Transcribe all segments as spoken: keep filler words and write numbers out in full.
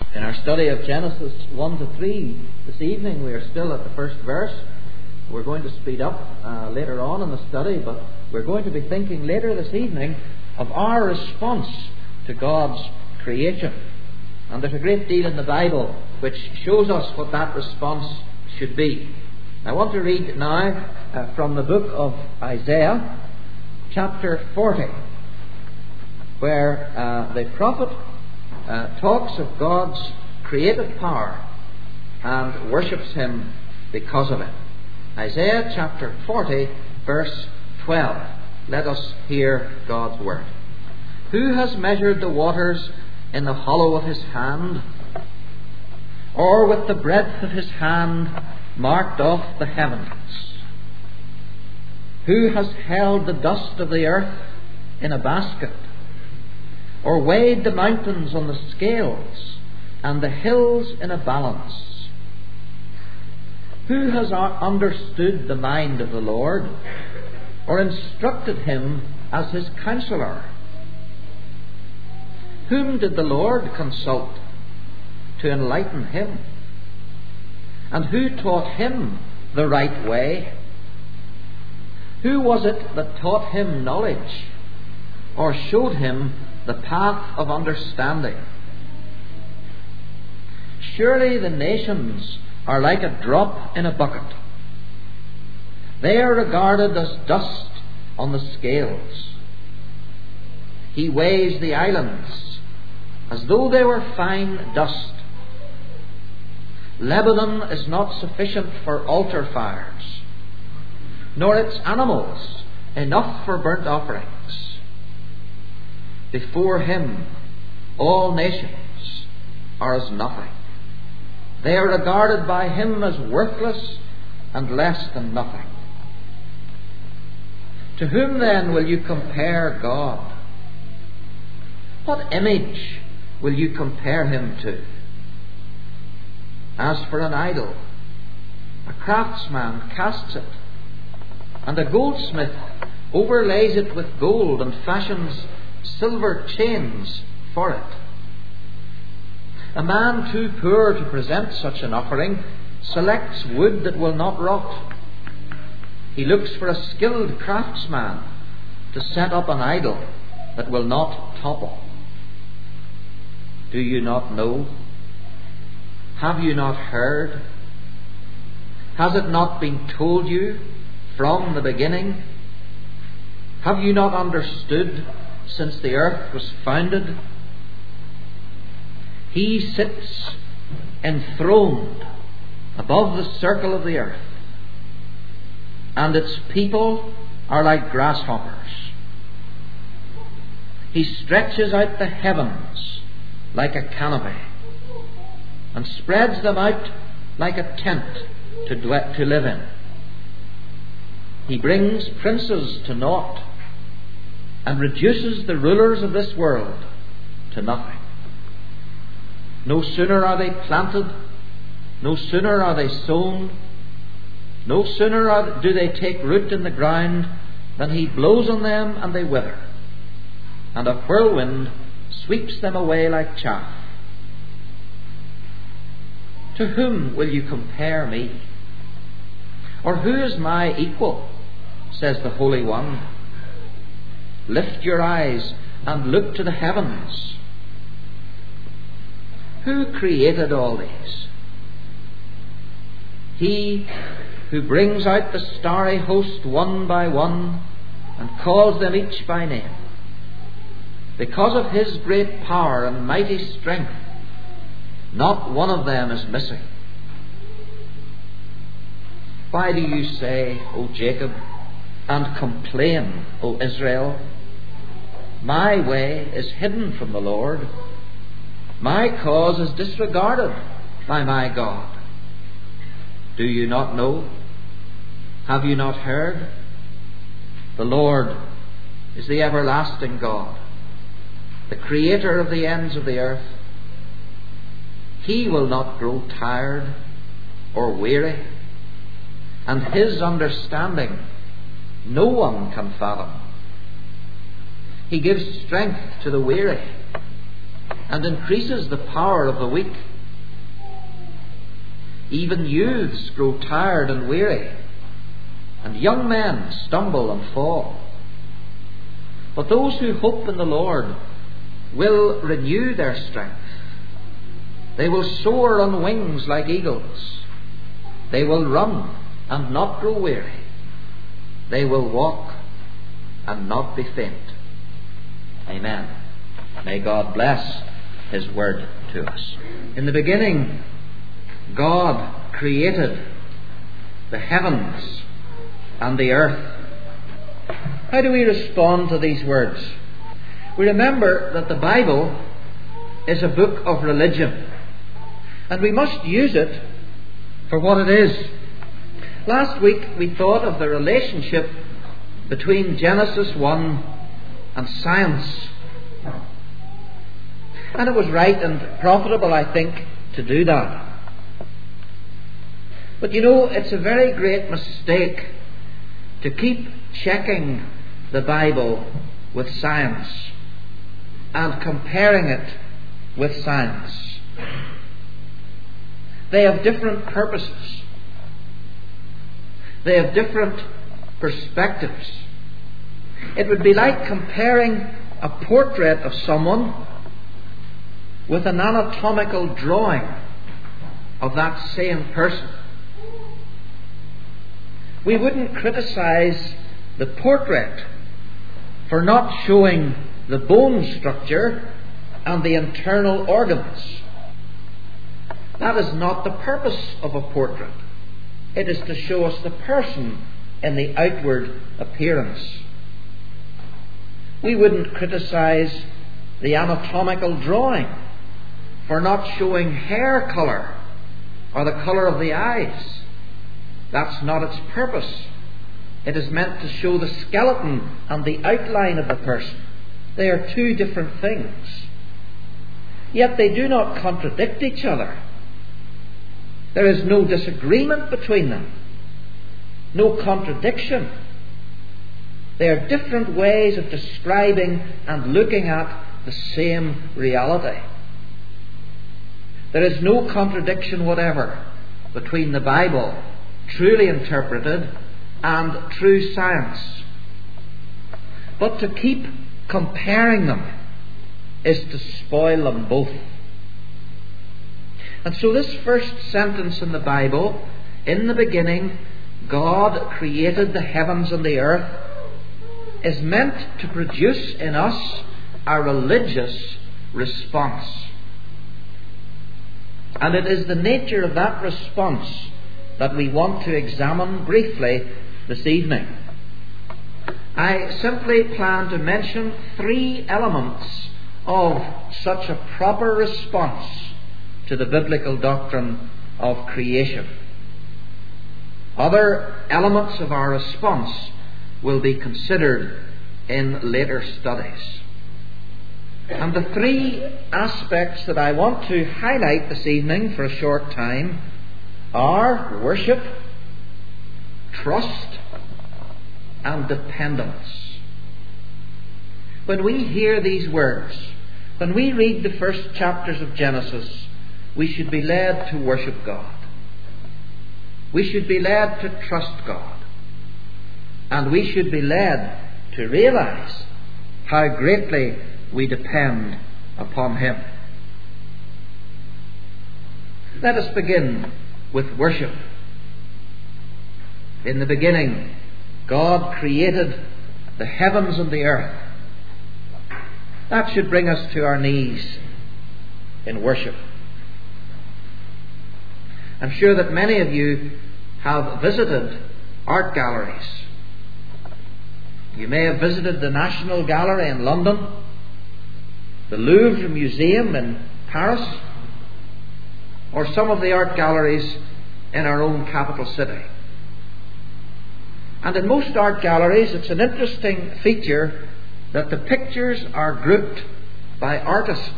In our study of Genesis one to three this evening, we are still at the first verse. We're going to speed up uh, later on in the study, but we're going to be thinking later this evening of our response to God's creation. And there's a great deal in the Bible which shows us what that response should be. I want to read now uh, from the book of Isaiah, chapter forty, where uh, the prophet uh, talks of God's creative power and worships Him because of it. Isaiah chapter forty, verse twelve. Let us hear God's word. Who has measured the waters in the hollow of his hand, or with the breadth of his hand marked off the heavens? Who has held the dust of the earth in a basket, or weighed the mountains on the scales and the hills in a balance? Who has understood the mind of the Lord, or instructed him as his counselor? Whom did the Lord consult to enlighten him? And who taught him the right way? Who was it that taught him knowledge, or showed him the path of understanding? Surely the nations are like a drop in a bucket. They are regarded as dust on the scales. He weighs the islands as though they were fine dust. Lebanon is not sufficient for altar fires, nor its animals enough for burnt offerings. Before him all nations are as nothing. They are regarded by him as worthless and less than nothing. To whom then will you compare God? What image will you compare him to? As for an idol, a craftsman casts it, and a goldsmith overlays it with gold and fashions silver chains for it. A man too poor to present such an offering selects wood that will not rot. He looks for a skilled craftsman to set up an idol that will not topple. Do you not know? Have you not heard? Has it not been told you from the beginning? Have you not understood since the earth was founded? He sits enthroned above the circle of the earth, and its people are like grasshoppers. He stretches out the heavens like a canopy, and spreads them out like a tent to, dwe- to live in. He brings princes to naught, and reduces the rulers of this world to nothing. No sooner are they planted, no sooner are they sown, no sooner are, do they take root in the ground, than he blows on them and they wither, and a whirlwind sweeps them away like chaff. To whom will you compare me? Or who is my equal? Says the Holy One. Lift your eyes and look to the heavens. Who created all these? He who brings out the starry host one by one and calls them each by name. Because of his great power and mighty strength, not one of them is missing. Why do you say, O Jacob, and complain, O Israel? My way is hidden from the Lord. My cause is disregarded by my God. Do you not know? Have you not heard? The Lord is the everlasting God, the creator of the ends of the earth. He will not grow tired or weary, and his understanding no one can fathom. He gives strength to the weary and increases the power of the weak. Even youths grow tired and weary, and young men stumble and fall. But those who hope in the Lord will renew their strength. They will soar on wings like eagles. They will run and not grow weary. They will walk and not be faint. Amen. May God bless His word to us. In the beginning, God created the heavens and the earth. How do we respond to these words? We remember that the Bible is a book of religion, and we must use it for what it is. Last week we thought of the relationship between Genesis one and science. And it was right and profitable, I think, to do that. But you know, it's a very great mistake to keep checking the Bible with science and comparing it with science. They have different purposes. They have different perspectives. It would be like comparing a portrait of someone with an anatomical drawing of that same person. We wouldn't criticize the portrait for not showing the bone structure and the internal organs. That is not the purpose of a portrait. It is to show us the person in the outward appearance. We wouldn't criticize the anatomical drawing for not showing hair colour or the colour of the eyes. That's not its purpose. It is meant to show the skeleton and the outline of the person. They are two different things. Yet they do not contradict each other. There is no disagreement between them, no contradiction. They are different ways of describing and looking at the same reality. There is no contradiction whatever between the Bible, truly interpreted, and true science. But to keep comparing them is to spoil them both. And so this first sentence in the Bible, in the beginning, God created the heavens and the earth, is meant to produce in us a religious response. And it is the nature of that response that we want to examine briefly this evening. I simply plan to mention three elements of such a proper response to the biblical doctrine of creation. Other elements of our response will be considered in later studies. And the three aspects that I want to highlight this evening for a short time are worship, trust, and dependence. When we hear these words, when we read the first chapters of Genesis, we should be led to worship God. We should be led to trust God. And we should be led to realize how greatly we depend upon Him. Let us begin with worship. In the beginning, God created the heavens and the earth. That should bring us to our knees in worship. I'm sure that many of you have visited art galleries. You may have visited the National Gallery in London, the Louvre Museum in Paris, or some of the art galleries in our own capital city. And in most art galleries, it's an interesting feature that the pictures are grouped by artists.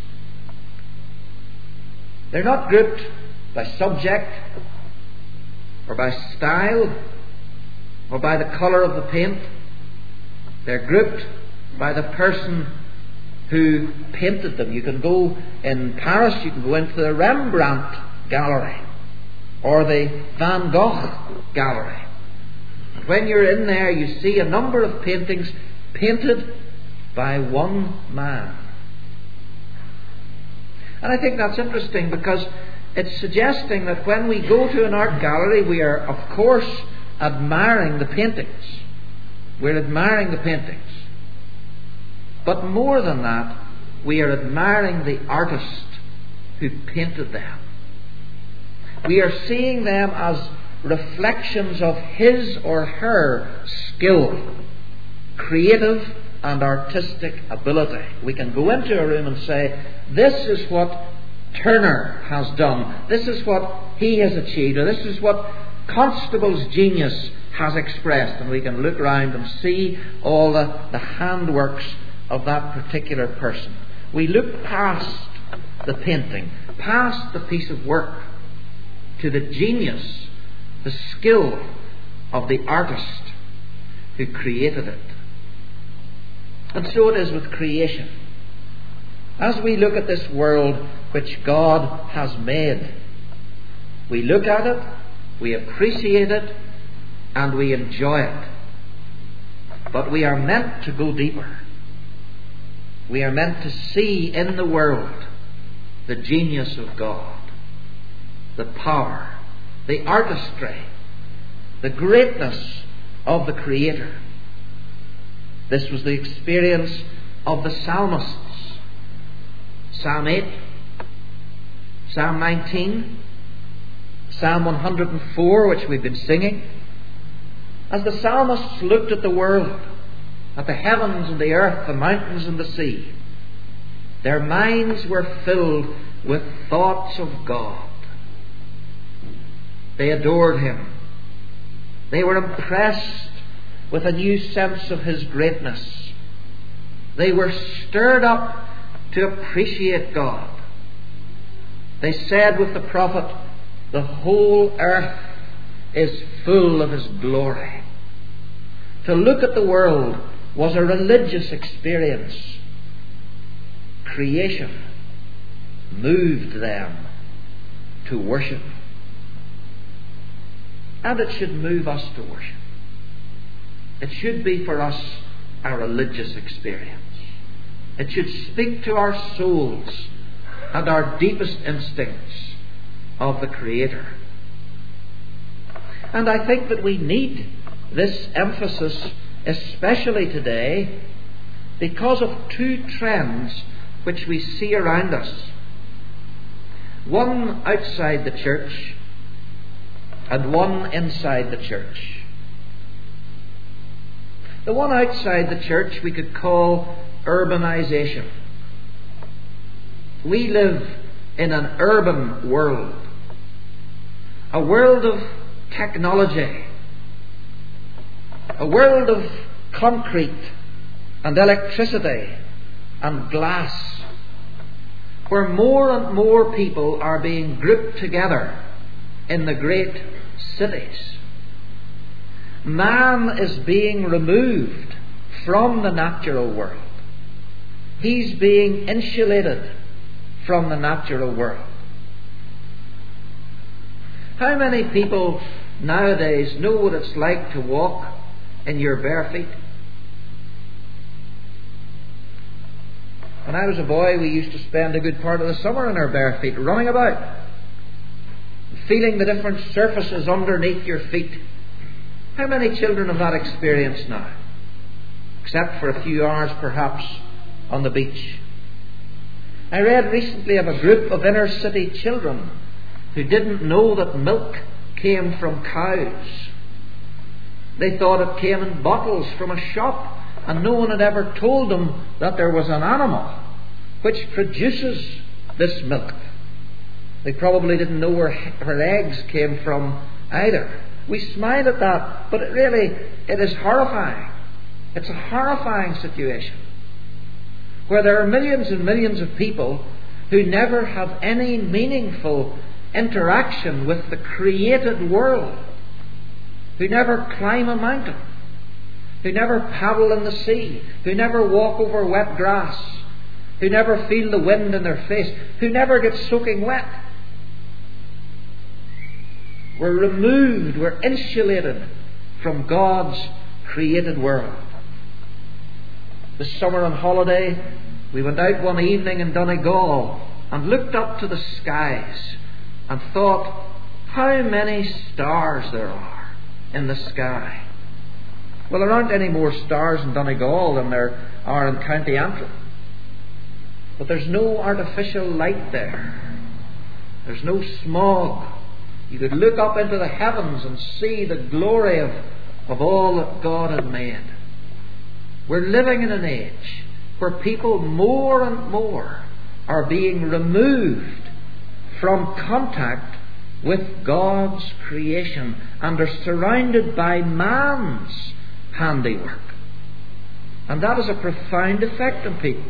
They're not grouped by subject, or by style, or by the colour of the paint. They're grouped by the person who painted them. You can go in Paris, you can go into the Rembrandt Gallery or the Van Gogh Gallery. And when you're in there, you see a number of paintings painted by one man. And I think that's interesting, because it's suggesting that when we go to an art gallery, we are, of course, admiring the paintings. We're admiring the paintings. But more than that, we are admiring the artist who painted them. We are seeing them as reflections of his or her skill, creative and artistic ability. We can go into a room and say, this is what Turner has done, this is what he has achieved, or this is what Constable's genius has expressed, and we can look around and see all the, the handworks of that particular person. We look past the painting, past the piece of work, to the genius, the skill of the artist who created it. And so it is with creation. As we look at this world which God has made, we look at it, we appreciate it, and we enjoy it. But we are meant to go deeper. We are meant to see in the world the genius of God, the power, the artistry, the greatness of the Creator. This was the experience of the psalmists. Psalm eight, Psalm nineteen, Psalm one hundred four, which we've been singing. As the psalmists looked at the world, at the heavens and the earth, the mountains and the sea, their minds were filled with thoughts of God. They adored Him. They were impressed with a new sense of His greatness. They were stirred up to appreciate God. They said with the prophet, the whole earth is full of His glory. To look at the world was a religious experience. Creation moved them to worship. And it should move us to worship. It should be for us a religious experience. It should speak to our souls and our deepest instincts of the Creator. And I think that we need this emphasis, especially today, because of two trends which we see around us. One outside the church and one inside the church. The one outside the church we could call urbanization. We live in an urban world, a world of technology, a world of concrete and electricity and glass, where more and more people are being grouped together in the great cities. Man is being removed from the natural world. He's being insulated from the natural world. How many people nowadays know what it's like to walk in your bare feet? When I was a boy, we used to spend a good part of the summer in our bare feet, running about, feeling the different surfaces underneath your feet. How many children have that experience now? Except for a few hours, perhaps, on the beach. I read recently of a group of inner city children who didn't know that milk came from cows. They thought it came in bottles from a shop, and no one had ever told them that there was an animal which produces this milk. They probably didn't know where, where eggs came from either. We smile at that, but it really, it is horrifying. It's a horrifying situation where there are millions and millions of people who never have any meaningful interaction with the created world, who never climb a mountain, who never paddle in the sea, who never walk over wet grass, who never feel the wind in their face, who never get soaking wet. We're removed, we're insulated from God's created world. This summer on holiday, we went out one evening in Donegal and looked up to the skies and thought how many stars there are in the sky. Well, there aren't any more stars in Donegal than there are in County Antrim. But there's no artificial light there. There's no smog. You could look up into the heavens and see the glory of, of all that God had made. We're living in an age where people more and more are being removed from contact with God's creation and are surrounded by man's handiwork. And that has a profound effect on people.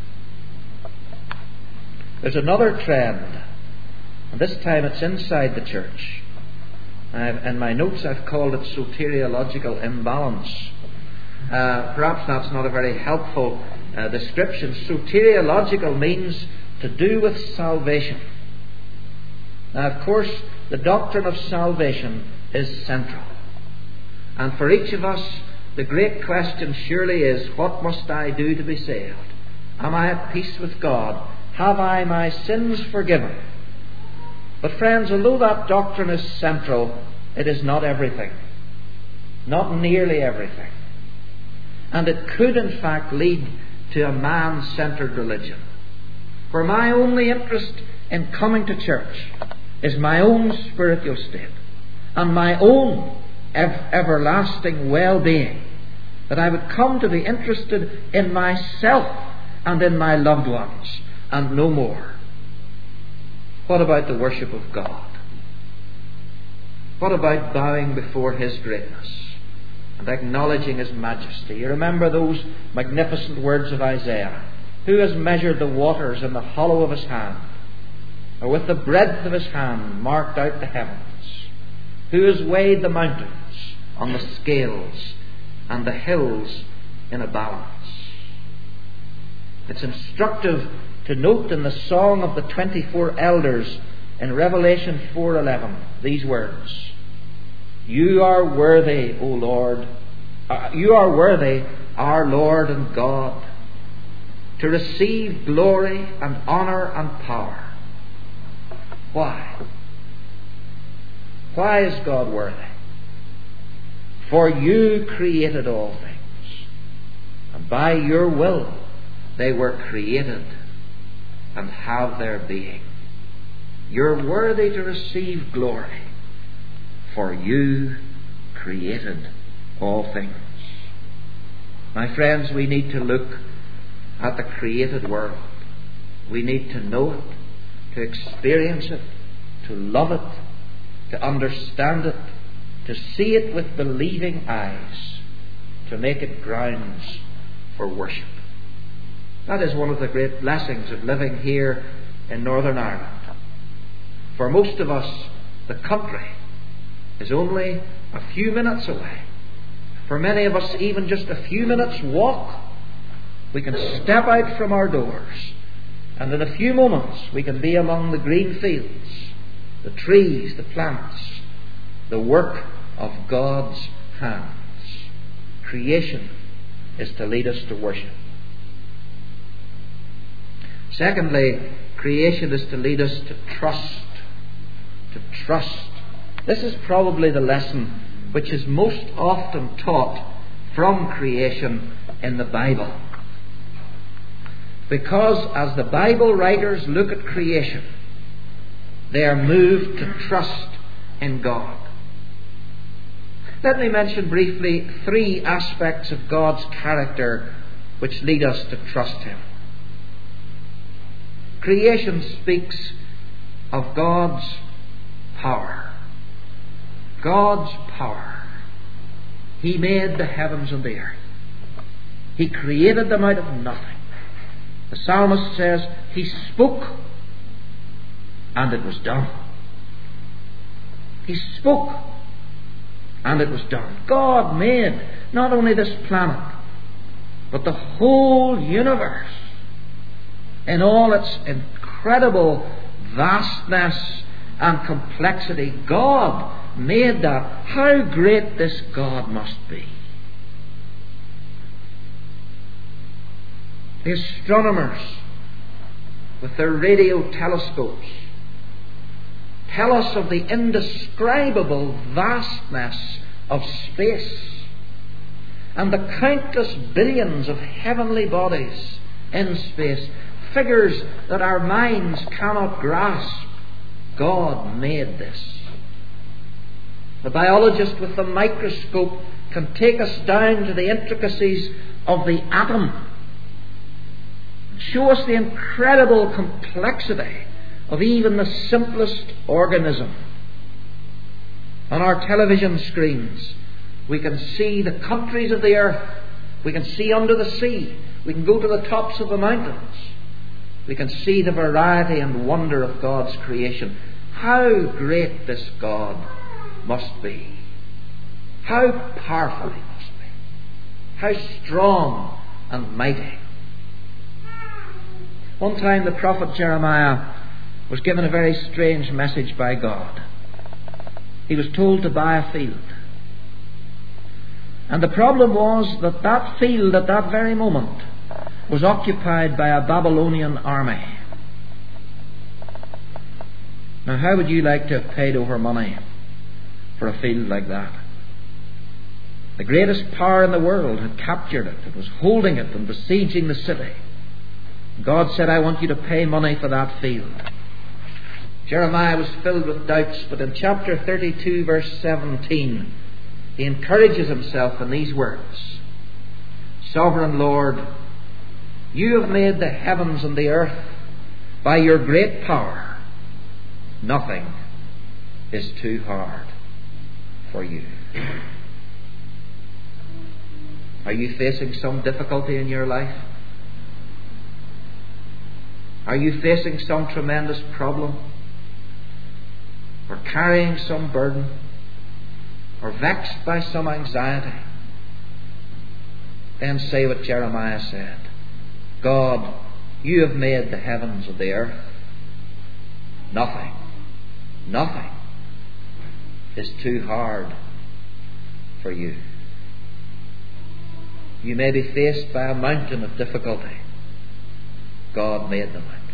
There's another trend, and this time it's inside the church. I've, in my notes I've called it soteriological imbalance. Uh, perhaps that's not a very helpful uh, description. Soteriological means to do with salvation. Now, of course, the doctrine of salvation is central. And for each of us, the great question surely is, what must I do to be saved? Am I at peace with God? Have I my sins forgiven? But friends, although that doctrine is central, it is not everything. Not nearly everything. And it could in fact lead to a man-centered religion, where my only interest in coming to church is my own spiritual state and my own ev- everlasting well-being, that I would come to be interested in myself and in my loved ones and no more. What about the worship of God? What about bowing before His greatness and acknowledging His majesty? You remember those magnificent words of Isaiah. Who has measured the waters in the hollow of His hand, or with the breadth of His hand marked out the heavens? Who has weighed the mountains on the scales and the hills in a balance? It's instructive to note in the Song of the twenty-four Elders in Revelation four eleven these words: You are worthy, O Lord, uh, you are worthy, our Lord and God, to receive glory and honour and power. Why? Why is God worthy? For you created all things, and by your will they were created and have their being. You're worthy to receive glory, for you created all things. My friends, we need to look at the created world. We need to know it, to experience it, to love it, to understand it, to see it with believing eyes, to make it grounds for worship. That is one of the great blessings of living here in Northern Ireland. For most of us, the country is only a few minutes away. For many of us, even just a few minutes walk. We can step out from our doors, and in a few moments we can be among the green fields, the trees, the plants, the work of God's hands. Creation is to lead us to worship. Secondly, creation is to lead us to trust. To trust. This is probably the lesson which is most often taught from creation in the Bible. Because as the Bible writers look at creation, they are moved to trust in God. Let me mention briefly three aspects of God's character which lead us to trust Him. Creation speaks of God's power. God's power. He made the heavens and the earth. He created them out of nothing. The psalmist says, He spoke and it was done. He spoke and it was done. God made not only this planet, but the whole universe. in all its incredible vastness and complexity. God made that. How great this God must be. The astronomers with their radio telescopes tell us of the indescribable vastness of space and the countless billions of heavenly bodies in space, figures that our minds cannot grasp. God made this. The biologist with the microscope can take us down to the intricacies of the atom, show us the incredible complexity of even the simplest organism. On our television screens, we can see the countries of the earth. We can see under the sea. We can go to the tops of the mountains. We can see the variety and wonder of God's creation. How great this God must be. How powerful He must be. How strong and mighty. One time the prophet Jeremiah was given a very strange message by God. He was told to buy a field. And the problem was that that field at that very moment was occupied by a Babylonian army. Now, how would you like to have paid over money for a field like that? The greatest power in the world had captured it. It was holding it and besieging the city. God said, I want you to pay money for that field. Jeremiah was filled with doubts, but in chapter thirty-two, verse seventeen, he encourages himself in these words. Sovereign Lord, you have made the heavens and the earth by your great power. Nothing is too hard for you. Are you facing some difficulty in your life? Are you facing some tremendous problem? Or carrying some burden? Or vexed by some anxiety? Then say what Jeremiah said. God, you have made the heavens and the earth. Nothing, nothing is too hard for you. You may be faced by a mountain of difficulty. God made the mountains.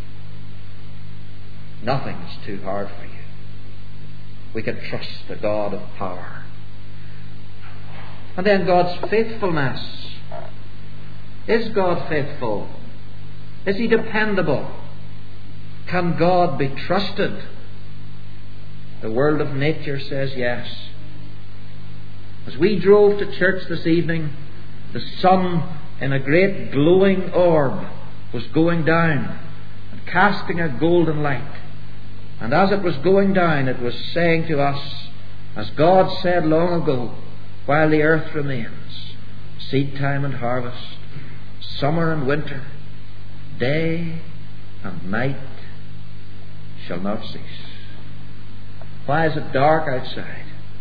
Nothing is too hard for you. We can trust the God of power. And then God's faithfulness. Is God faithful? Is He dependable? Can God be trusted? The world of nature says yes. As we drove to church this evening, the sun in a great glowing orb was going down and casting a golden light. And as it was going down, it was saying to us, as God said long ago, while the earth remains, seed time and harvest, summer and winter, day and night shall not cease. Why is it dark outside?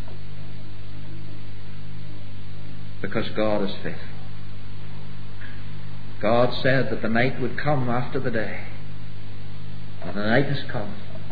Because God is faithful. God said that the night would come after the day. And the night has come.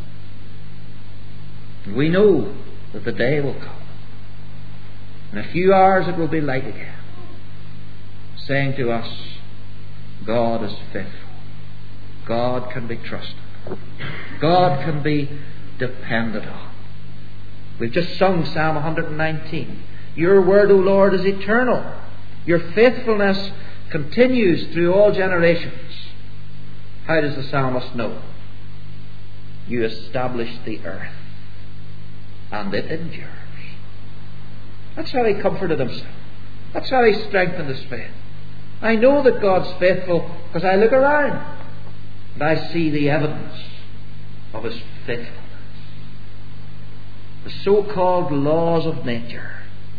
And we know that the day will come. In a few hours it will be light again, saying to us, God is faithful. God can be trusted. God can be depended on. We've just sung Psalm one nineteen. Your word, O Lord, is eternal. Your faithfulness continues through all generations. How does the psalmist know? You established the earth, and it endures. That's how he comforted himself. That's how he strengthened his faith. I know that God's faithful because I look around and I see the evidence of His faithfulness. The so-called laws of nature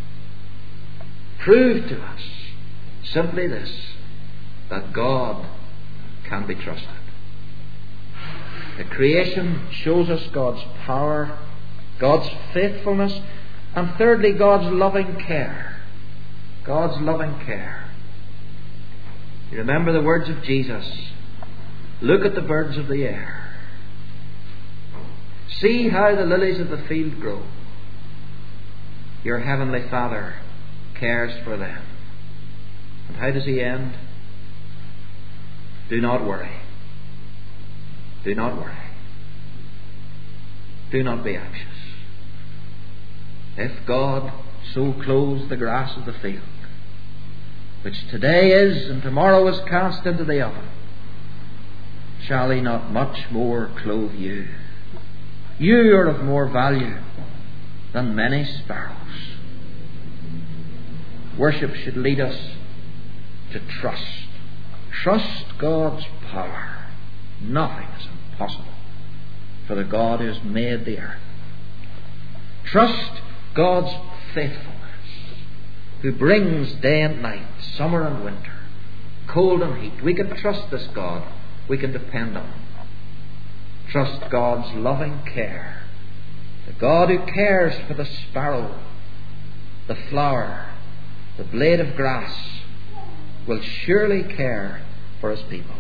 prove to us simply this, that God can be trusted. The creation shows us God's power, God's faithfulness, and thirdly, God's loving care. God's loving care. You remember the words of Jesus. Look at the birds of the air. See how the lilies of the field grow. Your heavenly Father cares for them. And how does he end? Do not worry. Do not worry. Do not be anxious. If God so clothes the grass of the field, which today is and tomorrow is cast into the oven, shall he not much more clothe you? You are of more value than many sparrows. Worship should lead us to trust. Trust God's power. Nothing is impossible for the God who has made the earth. Trust God's faithfulness, who brings day and night, summer and winter, cold and heat. We can trust this God. We can depend on him. Trust God's loving care. The God who cares for the sparrow, the flower, the blade of grass, will surely care for his people.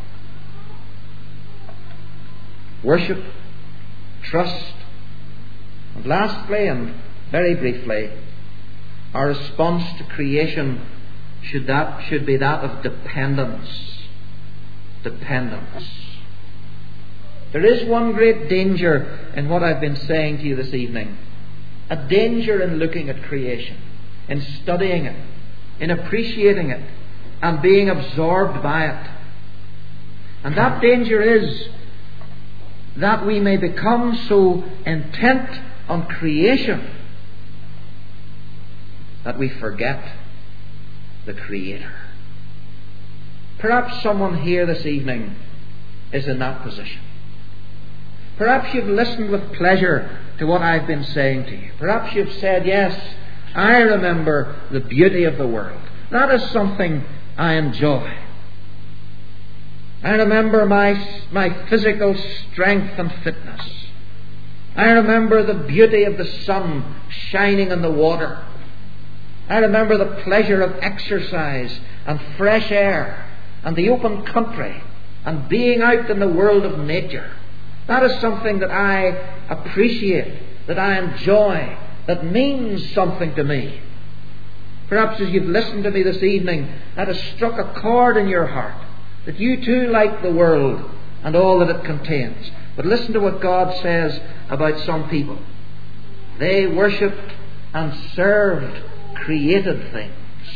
Worship, trust, and lastly, and very briefly, our response to creation should that should be that of dependence. Dependence. There is one great danger in what I've been saying to you this evening. A danger in looking at creation, in studying it, in appreciating it, and being absorbed by it. And that danger is that we may become so intent on creation that we forget the Creator. Perhaps someone here this evening is in that position. Perhaps you've listened with pleasure to what I've been saying to you. Perhaps you've said, yes, I remember the beauty of the world. That is something I enjoy. I remember my, my physical strength and fitness. I remember the beauty of the sun shining on the water. I remember the pleasure of exercise and fresh air and the open country and being out in the world of nature. That is something that I appreciate, that I enjoy, that means something to me. Perhaps as you've listened to me this evening, that has struck a chord in your heart, that you too like the world and all that it contains. But listen to what God says about some people. They worshipped and served created things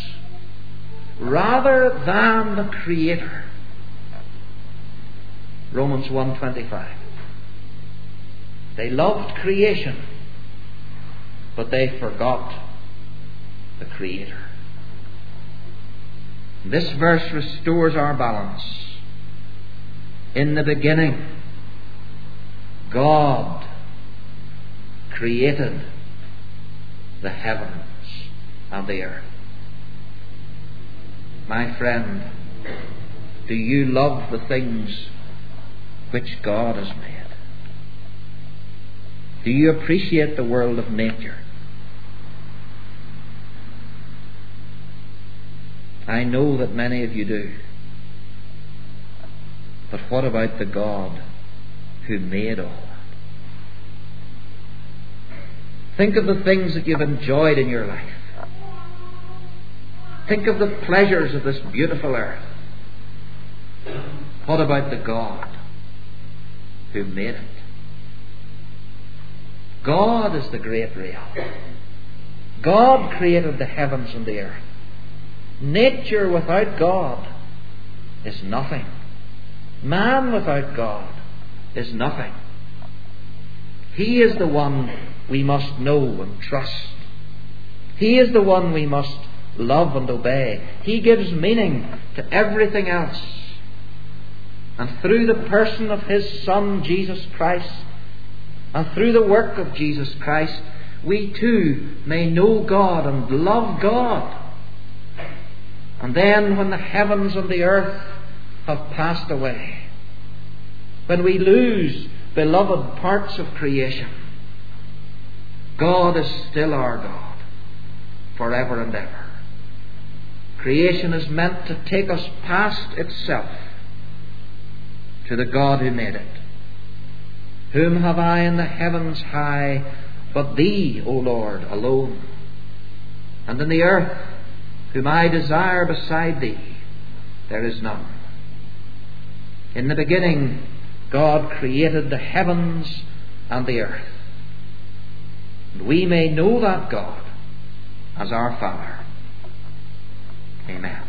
rather than the Creator. Romans one twenty-five. They loved creation, but they forgot the Creator. This verse restores our balance. In the beginning, God created the heavens and the earth. My friend, do you love the things which God has made? Do you appreciate the world of nature? I know that many of you do. But what about the God who made all that? Think of the things that you've enjoyed in your life. Think of the pleasures of this beautiful earth. What about the God who made it? God is the great reality. God created the heavens and the earth. Nature without God is nothing. Man without God is nothing. He is the one we must know and trust. He is the one we must love and obey. He gives meaning to everything else. And through the person of His Son, Jesus Christ, and through the work of Jesus Christ, we too may know God and love God. And then when the heavens and the earth have passed away, when we lose beloved parts of creation, God is still our God forever and ever. Creation is meant to take us past itself, to the God who made it. Whom have I in the heavens high but Thee, O Lord, alone? And in the earth, whom I desire beside Thee, there is none. In the beginning, God created the heavens and the earth. And we may know that God as our Father. Amen.